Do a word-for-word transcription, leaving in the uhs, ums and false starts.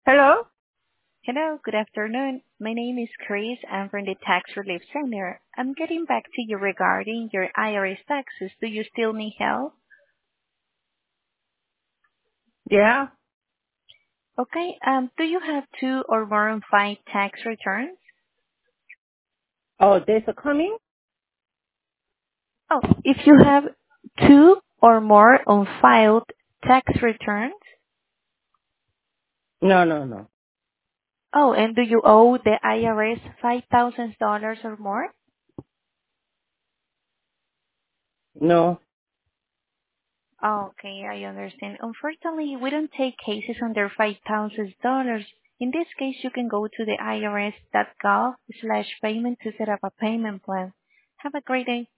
Hello? Hello, good afternoon. My name is Chris. I'm from the Tax Relief Center. I'm getting back to you regarding your I R S taxes. Do you still need help? Yeah. Okay. Um, do you have two or more on file tax returns? Oh, there's a coming? Oh, if you have two or more unfiled tax returns. No, no, no. Oh, and do you owe the I R S five thousand dollars or more? No. Okay, I understand. Unfortunately, we don't take cases under five thousand dollars. In this case, you can go to the I R S dot gov slash payment to set up a payment plan. Have a great day.